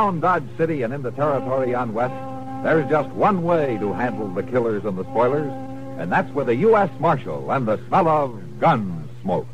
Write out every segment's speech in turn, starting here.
Around Dodge City and into territory on west, there's just one way to handle the killers and the spoilers, and that's with a U.S. Marshal and the smell of gun smoke.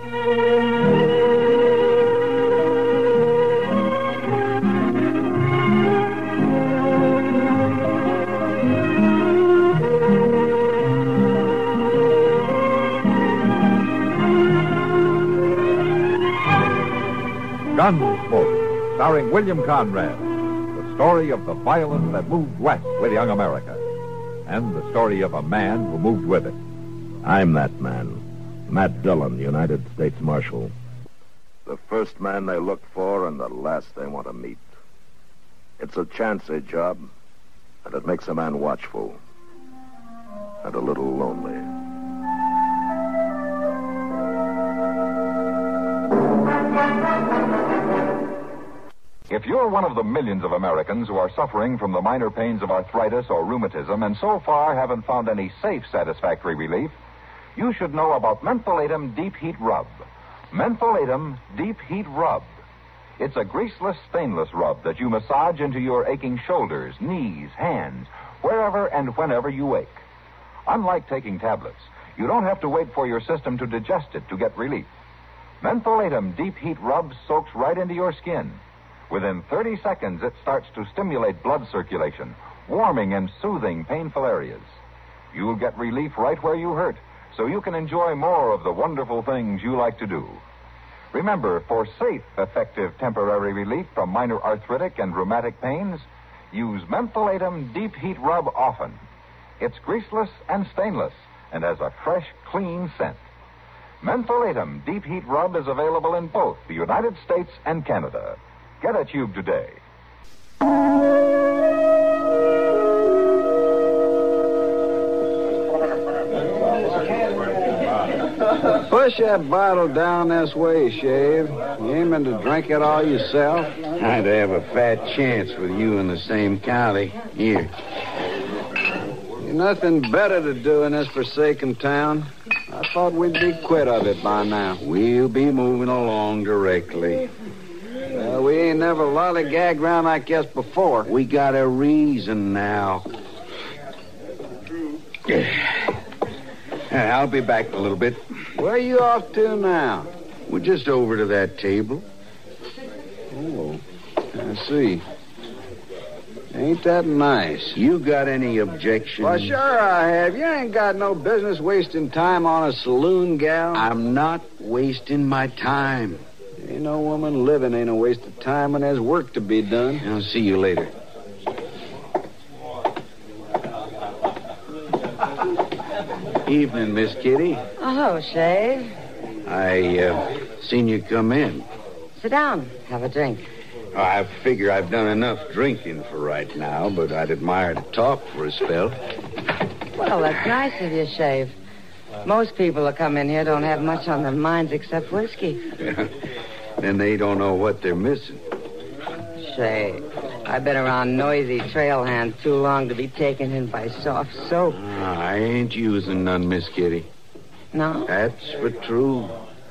Gunsmoke, starring William Conrad. The story of the violence that moved west with young America. And the story of a man who moved with it. I'm that man. Matt Dillon, United States Marshal. The first man they look for and the last they want to meet. It's a chancy job, and it makes a man watchful. And a little lonely. If you're one of the millions of Americans who are suffering from the minor pains of arthritis or rheumatism and so far haven't found any safe, satisfactory relief, you should know about Mentholatum Deep Heat Rub. Mentholatum Deep Heat Rub. It's a greaseless, stainless rub that you massage into your aching shoulders, knees, hands, wherever and whenever you ache. Unlike taking tablets, you don't have to wait for your system to digest it to get relief. Mentholatum Deep Heat Rub soaks right into your skin. Within 30 seconds, it starts to stimulate blood circulation, warming and soothing painful areas. You'll get relief right where you hurt, so you can enjoy more of the wonderful things you like to do. Remember, for safe, effective temporary relief from minor arthritic and rheumatic pains, use Mentholatum Deep Heat Rub often. It's greaseless and stainless and has a fresh, clean scent. Mentholatum Deep Heat Rub is available in both the United States and Canada. Get a tube today. Push that bottle down this way, Shave. You aiming to drink it all yourself? I'd have a fat chance with you in the same county. Here. You've nothing better to do in this forsaken town. I thought we'd be quit of it by now. We'll be moving along directly. We ain't never lollygagged around like this before. We got a reason now. I'll be back in a little bit. Where are you off to now? We're just over to that table. Oh, I see. Ain't that nice? You got any objections? Well, sure I have. You ain't got no business wasting time on a saloon gal. I'm not wasting my time. Ain't no woman living ain't a waste of time when there's work to be done. I'll see you later. Evening, Miss Kitty. Oh, Shave. I seen you come in. Sit down. Have a drink. I figure I've done enough drinking for right now, but I'd admire to talk for a spell. Well, that's nice of you, Shave. Most people who come in here don't have much on their minds except whiskey. Then they don't know what they're missing. Shave, I've been around noisy trail hands too long to be taken in by soft soap. I ain't using none, Miss Kitty. No? That's for true.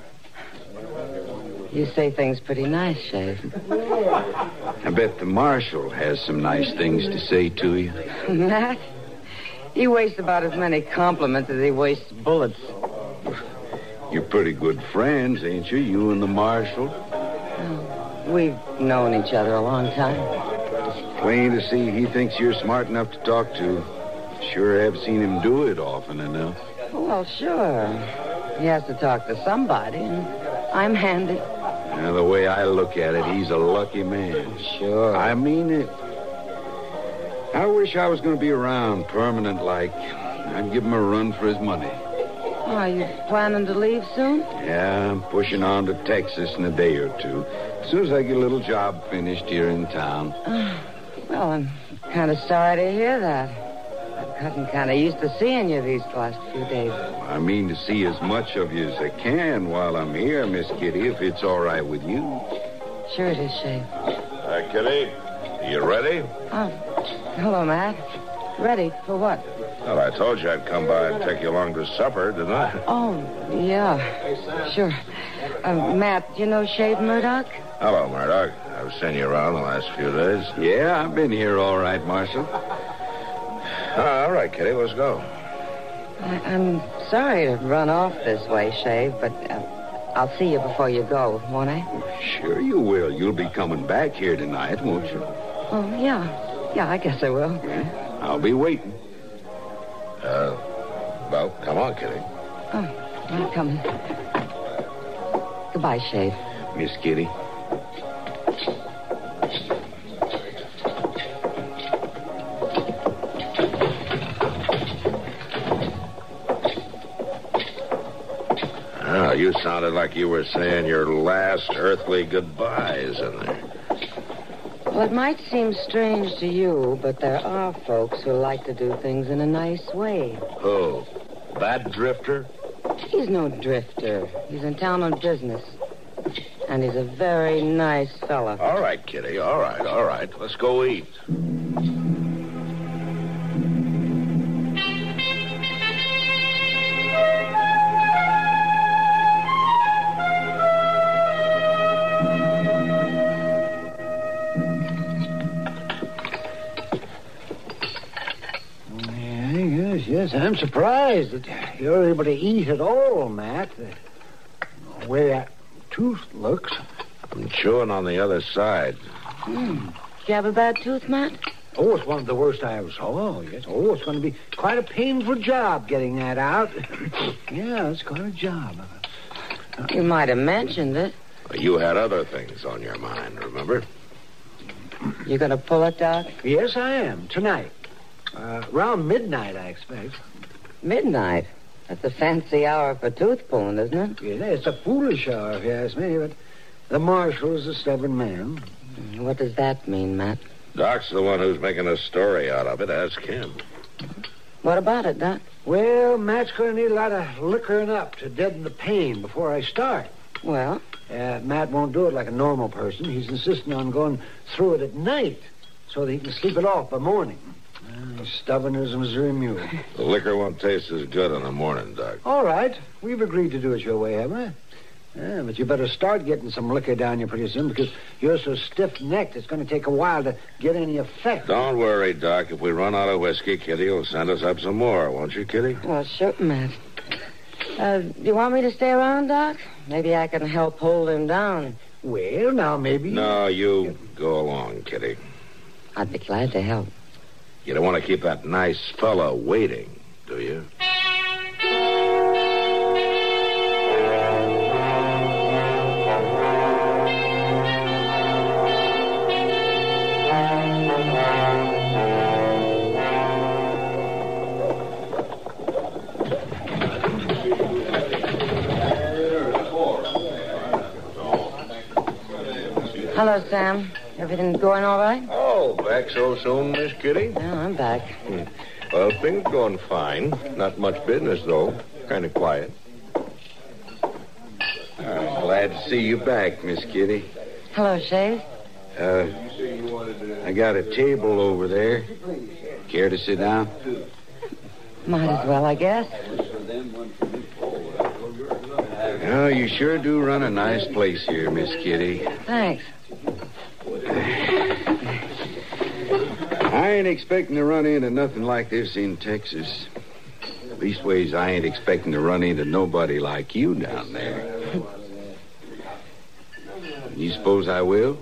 You say things pretty nice, Shave. I bet the marshal has some nice things to say to you. Matt? He wastes about as many compliments as he wastes bullets. You're pretty good friends, ain't you? You and the marshal? Oh, we've known each other a long time. Plain to see he thinks you're smart enough to talk to. Sure have seen him do it often enough. Well, sure. He has to talk to somebody, and I'm handy. Now, the way I look at it, he's a lucky man. Sure. I mean it. I wish I was going to be around permanent like. I'd give him a run for his money. Oh, are you planning to leave soon? Yeah, I'm pushing on to Texas in a day or two. As soon as I get a little job finished here in town. Well, I'm kind of sorry to hear that. I've gotten kind of used to seeing you these last few days. I mean to see as much of you as I can while I'm here, Miss Kitty, if it's all right with you. Sure it is, Shave. Kitty, you ready? Oh, hello, Matt. Ready for what? Well, I told you I'd come by and take you along to supper, didn't I? Oh, yeah. Sure. Matt, you know Shave Murdoch? Hello, Murdoch. I've seen you around the last few days. Yeah, I've been here all right, Marshal. All right, Kitty, let's go. I'm sorry to run off this way, Shave, but I'll see you before you go, won't I? Sure you will. You'll be coming back here tonight, won't you? Oh, yeah. Yeah, I guess I will. Yeah, I'll be waiting. Well, come on, Kitty. Oh, I'm coming. Goodbye, Shave. Miss Kitty. Oh, you sounded like you were saying your last earthly goodbyes in there. Well, it might seem strange to you, but there are folks who like to do things in a nice way. Who? That drifter? He's no drifter. He's in town on business. And he's a very nice fella. All right, Kitty. All right. Let's go eat. Yes, I'm surprised that you're able to eat at all, Matt. The way that tooth looks. I'm chewing on the other side. Do you have a bad tooth, Matt? Oh, it's one of the worst I ever saw. Yes. Oh, it's going to be quite a painful job getting that out. Yeah, it's quite a job. You might have mentioned it. You had other things on your mind, remember? You going to pull it, Doc? Yes, I am. Tonight. Around midnight, I expect. Midnight? That's a fancy hour for tooth pulling, isn't it? Yeah, it's a foolish hour, if you ask me, but the marshal is a stubborn man. What does that mean, Matt? Doc's the one who's making a story out of it. Ask him. What about it, Doc? Well, Matt's going to need a lot of liquoring up to deaden the pain before I start. Well? Matt won't do it like a normal person. He's insisting on going through it at night so that he can sleep it off by morning. He's stubborn as a Missouri mule. The liquor won't taste as good in the morning, Doc. All right. We've agreed to do it your way, haven't we? Yeah, but you better start getting some liquor down you pretty soon because you're so stiff-necked it's going to take a while to get any effect. Don't worry, Doc. If we run out of whiskey, Kitty will send us up some more, won't you, Kitty? Well, sure, Matt. Do you want me to stay around, Doc? Maybe I can help hold him down. Well, now, maybe... No, you go along, Kitty. I'd be glad to help. You don't want to keep that nice fella waiting, do you? Hello, Sam. Everything going all right? Oh, back so soon, Miss Kitty? Yeah, I'm back. Well, things going fine. Not much business, though. Kind of quiet. Glad to see you back, Miss Kitty. Hello, Shave. I got a table over there. Care to sit down? Might as well, I guess. Oh, you sure do run a nice place here, Miss Kitty. Thanks. I ain't expecting to run into nothing like this in Texas. Leastways, I ain't expecting to run into nobody like you down there. You suppose I will?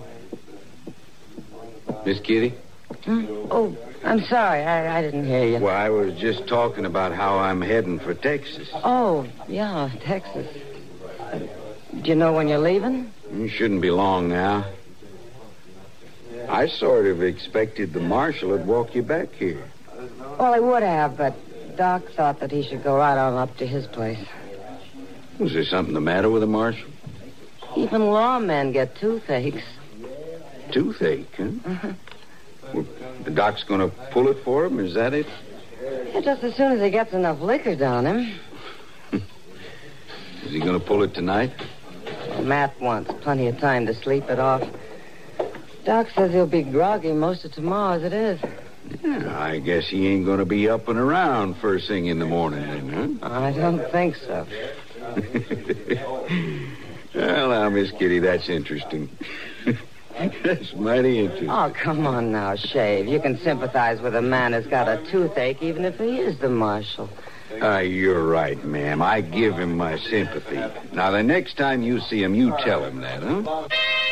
Miss Kitty? Oh, I'm sorry. I didn't hear you. Well, I was just talking about how I'm heading for Texas. Oh, yeah, Texas. Do you know when you're leaving? You shouldn't be long now. I sort of expected the marshal would walk you back here. Well, I would have, but Doc thought that he should go right on up to his place. Was there something the matter with the marshal? Even lawmen get toothaches. Toothache, huh? Well, the doc's going to pull it for him, is that it? Yeah, just as soon as he gets enough liquor down him. Is he going to pull it tonight? Well, Matt wants plenty of time to sleep it off. Doc says he'll be groggy most of tomorrow as it is. Yeah, I guess he ain't going to be up and around first thing in the morning then, huh? I don't think so. Well, now, Miss Kitty, that's interesting. That's mighty interesting. Oh, come on now, Shave. You can sympathize with a man who's got a toothache, even if he is the marshal. You're right, ma'am. I give him my sympathy. Now, the next time you see him, you tell him that, huh?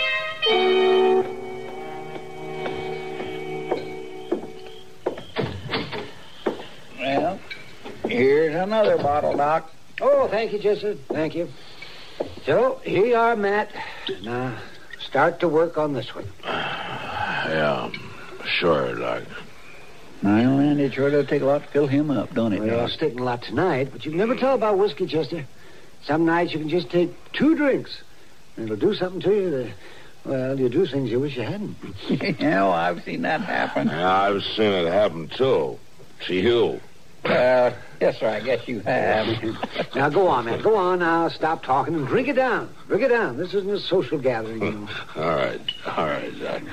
Well, here's another bottle, Doc. Oh, thank you, Jesse. Thank you. So, here you are, Matt. Now, start to work on this one. Yeah, sure, Doc. Well, and it sure does take a lot to fill him up, don't it, Well, Doc? it's taking a lot tonight, but you can never tell about whiskey, Chester. Some nights you can just take 2 drinks, and it'll do something to you that, well, you do things you wish you hadn't. Yeah, well, I've seen that happen. Yeah, I've seen it happen, too. To you. Yes, sir, I guess you have. Now, go on, Matt. Go on now. Stop talking and drink it down. Drink it down. This isn't a social gathering, you know. All right, Doc.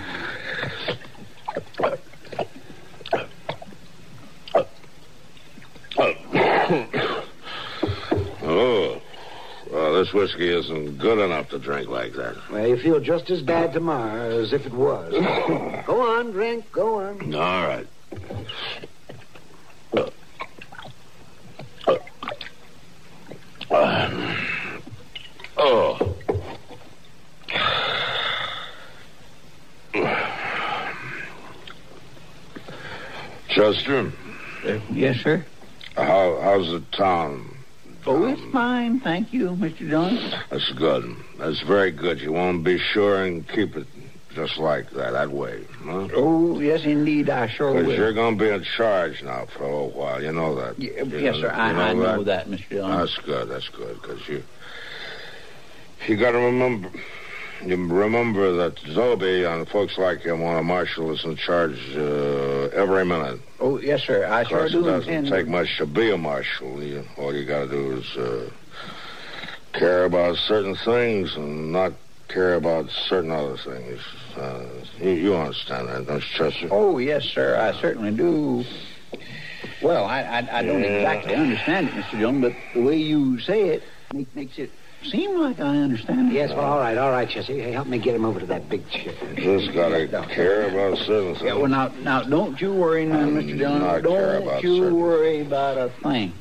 Oh, well, this whiskey isn't good enough to drink like that. Well, you feel just as bad tomorrow as if it was. Go on, drink. Go on. All right. Oh. Chester, Yes, sir. how's the town? Oh, it's fine, thank you, Mr. Dillon. That's good. That's very good. You want to be sure and keep it just like that way, huh? Oh, yes, indeed, I sure Because will. you're going to be in charge now for a little while. You know that. Yes, sir, I know that, Mr. Dillon. That's good, because you got to remember... You remember that Zobe and folks like him want a marshal is in charge every minute. Oh, yes, sir, I sure Of course, do it doesn't intend take much to be a marshal. All you got to do is care about certain things and not care about certain other things. You understand that, don't you, Chester? Oh, yes, sir, I certainly do. Well, I don't exactly understand it, Mr. Dillon, but the way you say it makes it seem like I understand it. Yes, well, all right, Jesse. Hey, help me get him over to that big chair. Just got to care about certain things. Yeah, well, now, don't you worry now, Mr. Dillon. Not care about Don't you certain- worry about a thing.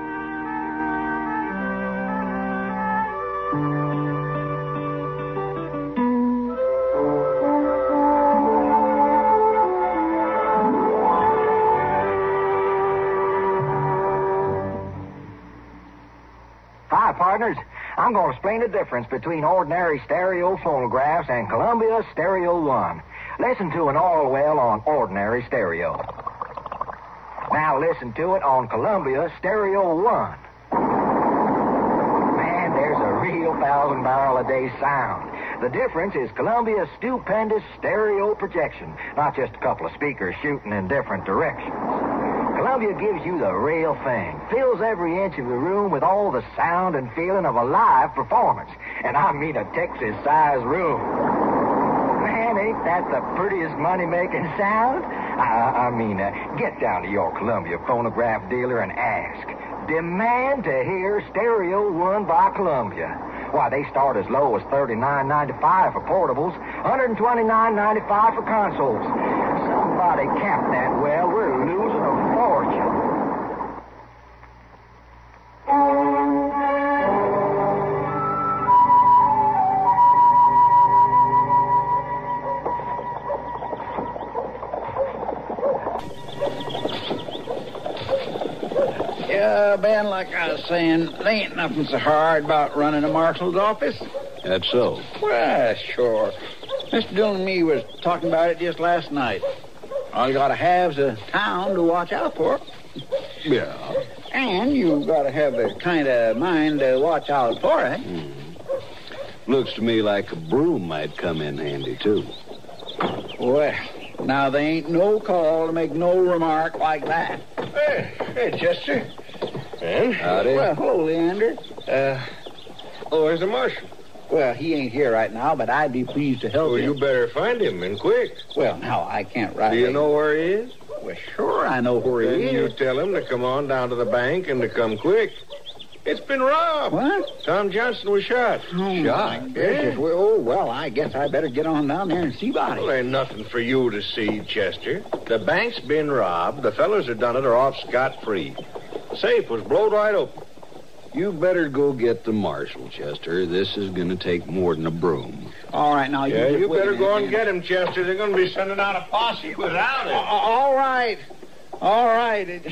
Hi, partners. I'm going to explain the difference between ordinary stereo phonographs and Columbia Stereo 1. Listen to an oil well on ordinary stereo. Now listen to it on Columbia Stereo 1. Man, there's a real 1,000-barrel-a-day sound. The difference is Columbia's stupendous stereo projection, not just a couple of speakers shooting in different directions. Columbia gives you the real thing, fills every inch of the room with all the sound and feeling of a live performance. And I mean a Texas-sized room. Man, ain't that the prettiest money-making sound? I mean, get down to your Columbia phonograph dealer and ask. Demand to hear Stereo 1 by Columbia. Why, they start as low as $39.95 for portables, $129.95 for consoles. Somebody capped that well. We're losing a fortune. Yeah, Ben, like I was saying, there ain't nothing so hard about running a marshal's office. That's so. Well, sure. Mr. Dillon and me was talking about it just last night. All you gotta have is a town to watch out for. Yeah. And you gotta have the kind of mind to watch out for it. Looks to me like a broom might come in handy, too. Well, now there ain't no call to make no remark like that. Hey, Chester. And? Howdy. Well, hello, Leander. Where's the marshal? Well, he ain't here right now, but I'd be pleased to help Well, him. you better find him, and quick. Well, now, I can't write. Do you know where he is? Well, sure, I know where Then he you is. tell him to come on down to the bank and to come quick. It's been robbed. What? Tom Johnson was shot. Oh, Shot? my gracious. Well, I guess I better get on down there and see about Well, it. ain't nothing for you to see, Chester. The bank's been robbed. The fellas that done it are off scot-free. The safe was blowed wide open. You better go get the marshal, Chester. This is going to take more than a broom. All right, now, Yeah, just you wait a better minute, go and man. get him, Chester. They're going to be sending out a posse without him. All right. All right.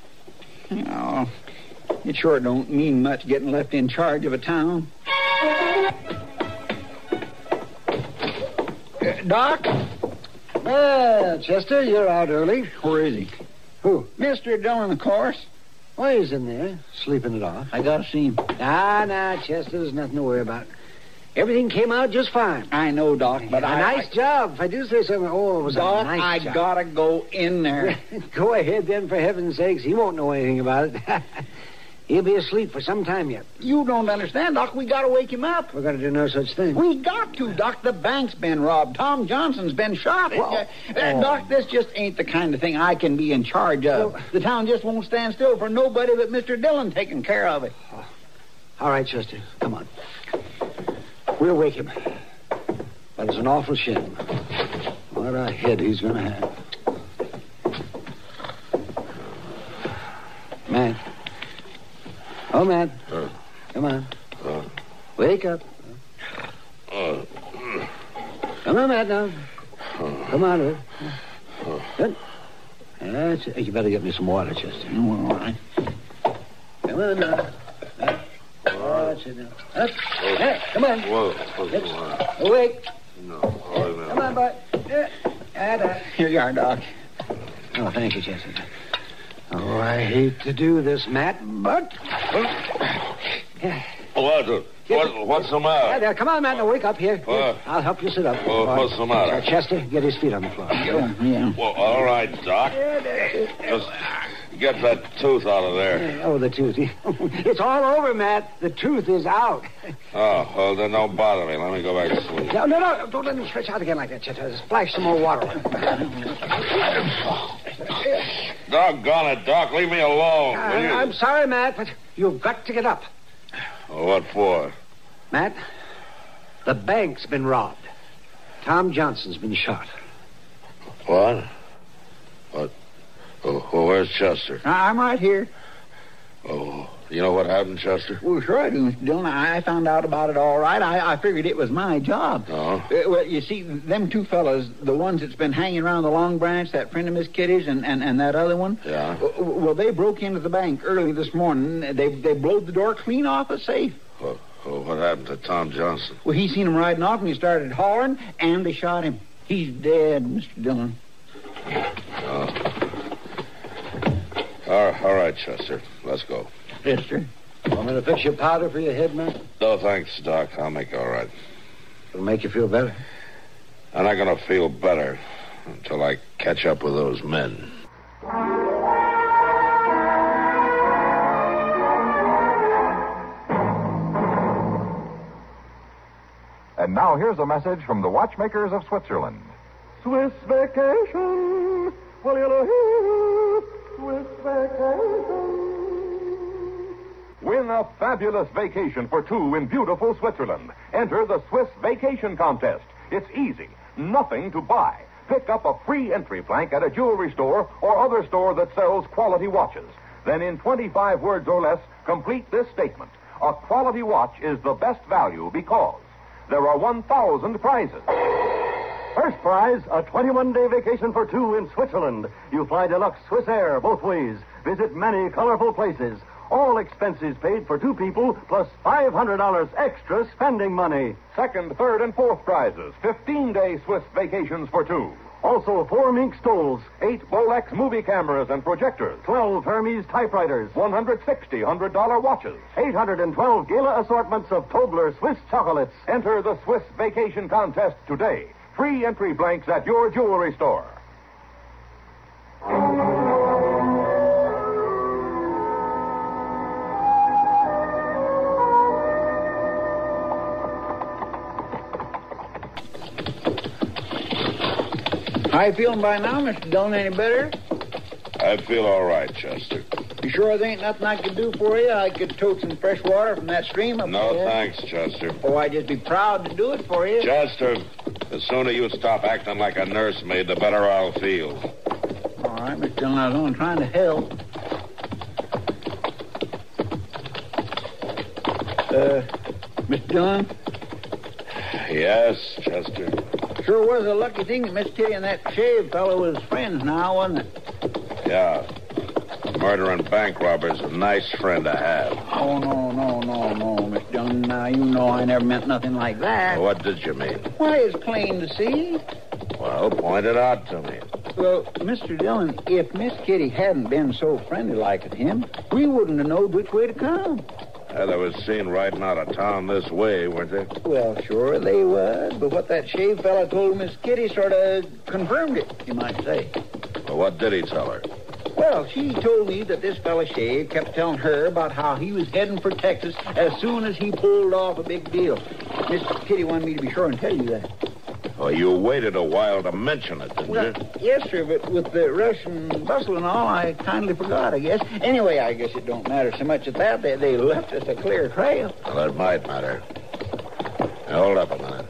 It sure don't mean much getting left in charge of a town. Doc? Chester, you're out early. Where is he? Who? Mr. Dillon, of course. Oh, he's in there, sleeping it off. I gotta see him. Nah, Chester, there's nothing to worry about. Everything came out just fine. I know, Doc, but a nice job. If I do say something, it was Doc, a nice job. I gotta go in there. Go ahead then, for heaven's sakes. He won't know anything about it. He'll be asleep for some time yet. You don't understand, Doc. We gotta wake him up. We're going to do no such thing. We got to, Doc. The bank's been robbed. Tom Johnson's been shot. Doc, this just ain't the kind of thing I can be in charge of. Well, the town just won't stand still for nobody but Mr. Dillon taking care of it. All right, Chester, come on. We'll wake him. But it's an awful shame. What a head he's going to have. Matt. Oh, Matt. Come on. Wake up. Come on, Matt, now. Come on, Ed. Good. That's it. You better get me some water, Chester. All right. Come on, now. That's it now. Up. Hey, come on. Awake. Come on, bud. Here you are, Doc. Oh, thank you, Chester. Oh, I hate to do this, Matt, but... What's the matter? There, come on, Matt. Now wake up here. What? I'll help you sit up. What's the matter? Chester, get his feet on the floor. Yeah. Well, all right, Doc. Just get that tooth out of there. Oh, the tooth. It's all over, Matt. The tooth is out. Oh, well, then don't bother me. Let me go back to sleep. No. Don't let him stretch out again like that, Chester. Splash some more water on it. Doggone it, Doc. Leave me alone. will you? I'm sorry, Matt, but you've got to get up. What for? Matt, the bank's been robbed. Tom Johnson's been shot. What? What? Oh, where's Chester? I'm right here. Oh, you know what happened, Chester? Well, sure I do, Mr. Dillon. I found out about it all right. I figured it was my job. Oh? Well, you see, them two fellas, the ones that's been hanging around the Long Branch, that friend of Miss Kitty's and that other one. Yeah? Well, they broke into the bank early this morning. They blowed the door clean off the safe. Oh, what happened to Tom Johnson? Well, he seen him riding off, and he started hollering, and they shot him. He's dead, Mr. Dillon. Oh. All right, Chester. Let's go. Yes, sir. Want me to fix your powder for your head, Matt? No, thanks, Doc. I'll make all right. It'll make you feel better. I'm not going to feel better until I catch up with those men. And now here's a message from the watchmakers of Switzerland. Swiss vacation. Well, you Swiss vacation. Win a fabulous vacation for two in beautiful Switzerland. Enter the Swiss Vacation Contest. It's easy. Nothing to buy. Pick up a free entry plank at a jewelry store or other store that sells quality watches. Then in 25 words or less, complete this statement. A quality watch is the best value because there are 1,000 prizes. First prize, a 21-day vacation for two in Switzerland. You fly deluxe Swiss Air both ways. Visit many colorful places. All expenses paid for two people, plus $500 extra spending money. Second, third, and fourth prizes. 15-day Swiss vacations for two. Also, 4 mink stoles, 8 Bolex movie cameras and projectors. 12 Hermes typewriters, 160 $100 watches. 812 gala assortments of Tobler Swiss chocolates. Enter the Swiss Vacation Contest today. Free entry blanks at your jewelry store. How you feeling by now, Mr. Dillon? Any better? I feel all right, Chester. You sure there ain't nothing I could do for you? I could tote some fresh water from that stream up No, there. thanks, Chester. Oh, I'd just be proud to do it for you. Chester, the sooner you stop acting like a nursemaid, the better I'll feel. All right, Mr. Dillon, I was only trying to help. Mr. Dillon? Yes, Chester. Sure was a lucky thing that Miss Kitty and that shave fellow was friends now, wasn't it? Yeah. A murdering bank robber's a nice friend to have. Oh, no, Mr. Dillon. Now, you know I never meant nothing like that. What did you mean? Why, it's plain to see. Well, point it out to me. Well, Mr. Dillon, if Miss Kitty hadn't been so friendly-like with him, we wouldn't have known which way to come. They was seen riding out of town this way, weren't they? Well, sure they was, but what that shave fella told Miss Kitty sort of confirmed it, you might say. Well, what did he tell her? Well, she told me that this fella Shave kept telling her about how he was heading for Texas as soon as he pulled off a big deal. Miss Kitty wanted me to be sure and tell you that. Oh, you waited a while to mention it, didn't you? Yes, sir, but with the rush and bustle and all, I kindly forgot, I guess. Anyway, I guess it don't matter so much at that. They left us a clear trail. Well, it might matter. Now, hold up a minute.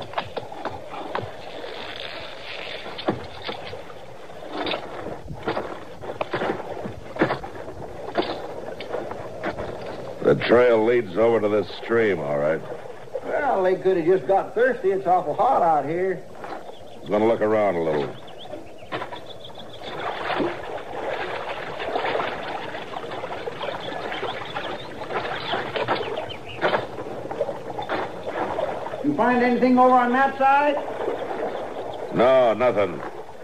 The trail leads over to this stream, all right. Well, they could have just got thirsty. It's awful hot out here. I'm going to look around a little. You find anything over on that side? No, nothing.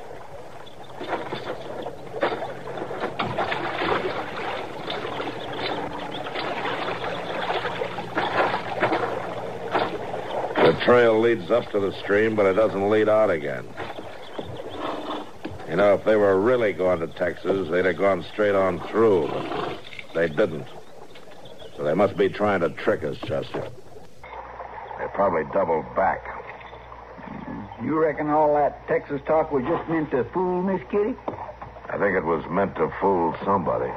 The trail leads up to the stream, but it doesn't lead out again. You know, if they were really going to Texas, they'd have gone straight on through, but they didn't. So they must be trying to trick us, Chester. They probably doubled back. You reckon all that Texas talk was just meant to fool Miss Kitty? I think it was meant to fool somebody.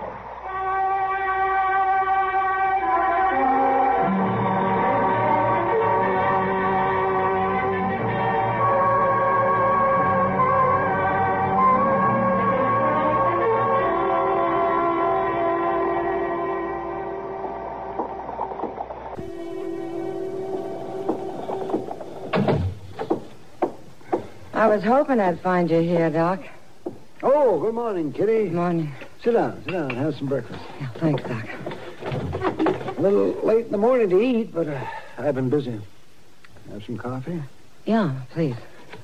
I was hoping I'd find you here, Doc. Oh, good morning, Kitty. Good morning. Sit down, have some breakfast. Yeah, thanks, Doc. A little late in the morning to eat, but I've been busy. Have some coffee? Yeah, please.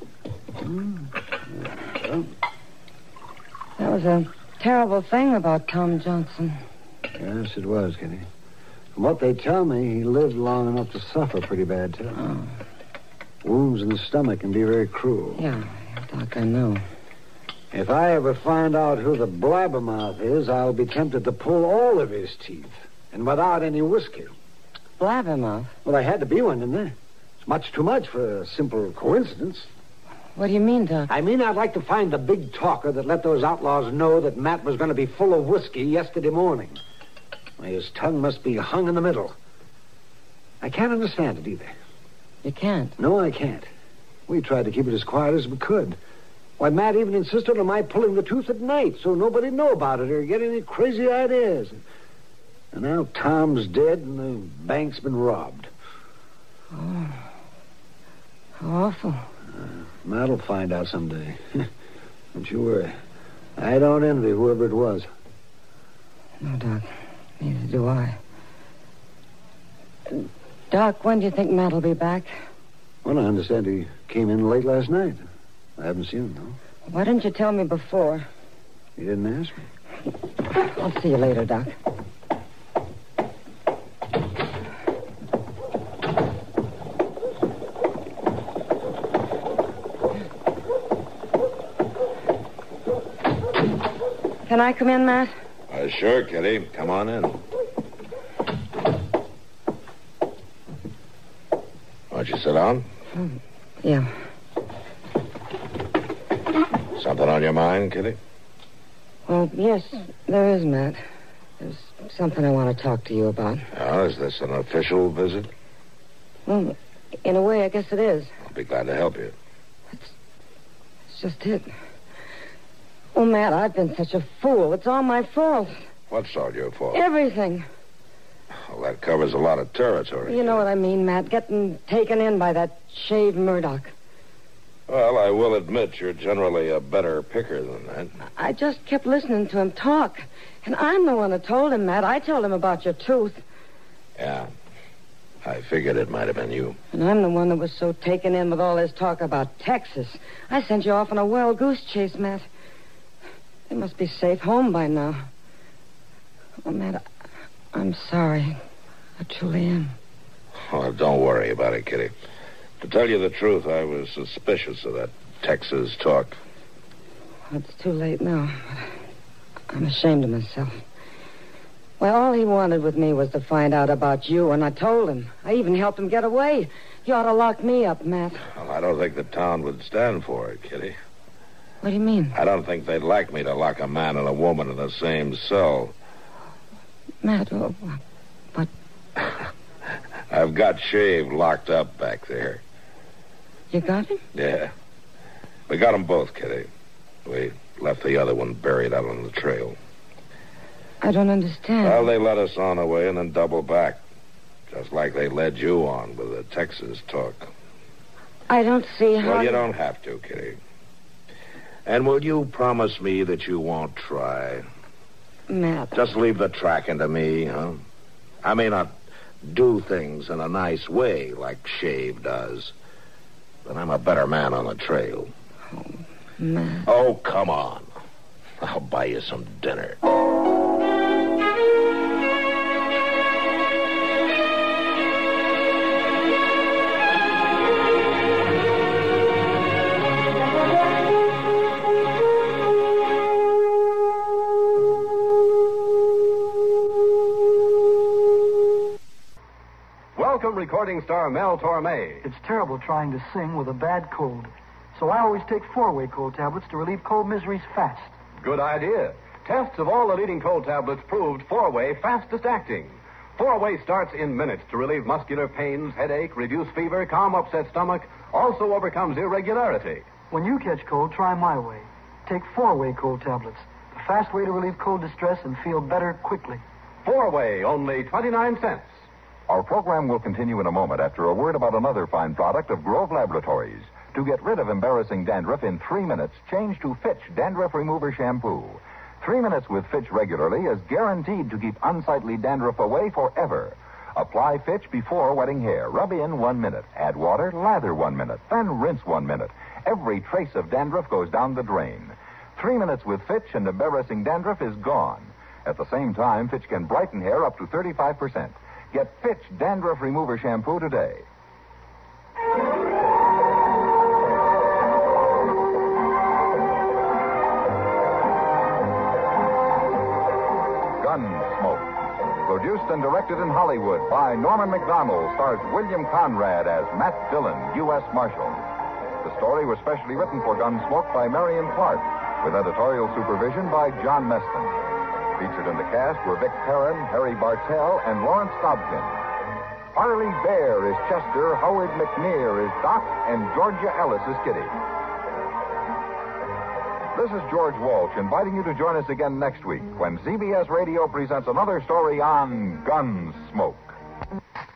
Well, That was a terrible thing about Tom Johnson. yes, it was, Kitty. From what they tell me, he lived long enough to suffer pretty bad, too. Oh. Wounds in the stomach can be very cruel. Yeah, Doc, I know. If I ever find out who the blabbermouth is, I'll be tempted to pull all of his teeth, and without any whiskey. Blabbermouth? Well, there had to be one, didn't there? It's much too much for a simple coincidence. What do you mean, Doc? I mean, I'd like to find the big talker that let those outlaws know that Matt was going to be full of whiskey yesterday morning. His tongue must be hung in the middle. I can't understand it either. You can't? No, I can't. We tried to keep it as quiet as we could. Why, Matt even insisted on my pulling the tooth at night so nobody'd know about it or get any crazy ideas. And now Tom's dead and the bank's been robbed. Oh. How awful. Matt'll find out someday. Don't you worry. I don't envy whoever it was. No, Doc. Neither do I. Doc, when do you think Matt'll be back? Well, I understand he came in late last night. I haven't seen him, though. Why didn't you tell me before? You didn't ask me. I'll see you later, Doc. Can I come in, Matt? Sure, Kitty. Come on in. Won't you sit down? Yeah. Something on your mind, Kitty? Well, yes, there is, Matt. There's something I want to talk to you about. Oh, is this an official visit? Well, in a way, I guess it is. I'll be glad to help you. It's just it. Oh, Matt, I've been such a fool. It's all my fault. What's all your fault? Everything. Well, that covers a lot of territory. You know what I mean, Matt. Getting taken in by that shaved Murdoch. Well, I will admit you're generally a better picker than that. I just kept listening to him talk. And I'm the one that told him, Matt. I told him about your tooth. Yeah. I figured it might have been you. And I'm the one that was so taken in with all this talk about Texas. I sent you off on a wild goose chase, Matt. They must be safe home by now. Oh, Matt, I'm sorry. I truly am. Oh, don't worry about it, Kitty. To tell you the truth, I was suspicious of that Texas talk. It's too late now. I'm ashamed of myself. Well, all he wanted with me was to find out about you, and I told him. I even helped him get away. You ought to lock me up, Matt. Well, I don't think the town would stand for it, Kitty. What do you mean? I don't think they'd like me to lock a man and a woman in the same cell. Matt, what? I've got Shave locked up back there. You got him? Yeah. We got them both, Kitty. We left the other one buried out on the trail. I don't understand. Well, they let us on away and then double back. Just like they led you on with the Texas talk. I don't see how... Well, you don't have to, Kitty. And will you promise me that you won't try? Matt. Just leave the tracking to me, huh? I may not do things in a nice way like Shave does, but I'm a better man on the trail. Oh, Matt. Oh, come on. I'll buy you some dinner. Welcome, recording star Mel Torme. It's terrible trying to sing with a bad cold. So I always take 4-way cold tablets to relieve cold miseries fast. Good idea. Tests of all the leading cold tablets proved 4-way fastest acting. 4-way starts in minutes to relieve muscular pains, headache, reduce fever, calm upset stomach, also overcomes irregularity. When you catch cold, try my way. Take 4-way cold tablets. The fast way to relieve cold distress and feel better quickly. 4-way, only 29 cents. Our program will continue in a moment after a word about another fine product of Grove Laboratories. To get rid of embarrassing dandruff in 3 minutes, change to Fitch Dandruff Remover Shampoo. 3 minutes with Fitch regularly is guaranteed to keep unsightly dandruff away forever. Apply Fitch before wetting hair. Rub in 1 minute. Add water, lather 1 minute. Then rinse 1 minute. Every trace of dandruff goes down the drain. 3 minutes with Fitch and embarrassing dandruff is gone. At the same time, Fitch can brighten hair up to 35%. Get Fitch Dandruff Remover Shampoo today. Gunsmoke. Produced and directed in Hollywood by Norman Macdonald, stars William Conrad as Matt Dillon, U.S. Marshal. The story was specially written for Gunsmoke by Marion Clark, with editorial supervision by John Meston. Featured in the cast were Vic Perrin, Harry Bartell, and Lawrence Dobkin. Harley Bear is Chester, Howard McNear is Doc, and Georgia Ellis is Kitty. This is George Walsh inviting you to join us again next week when CBS Radio presents another story on Gunsmoke.